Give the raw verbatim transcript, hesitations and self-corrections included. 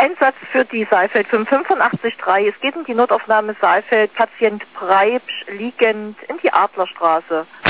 Einsatz für die Saalfeld fünf fünfundachtzig drei. Es geht um die Notaufnahme Saalfeld, Patient Breibsch, liegend in die Adlerstraße.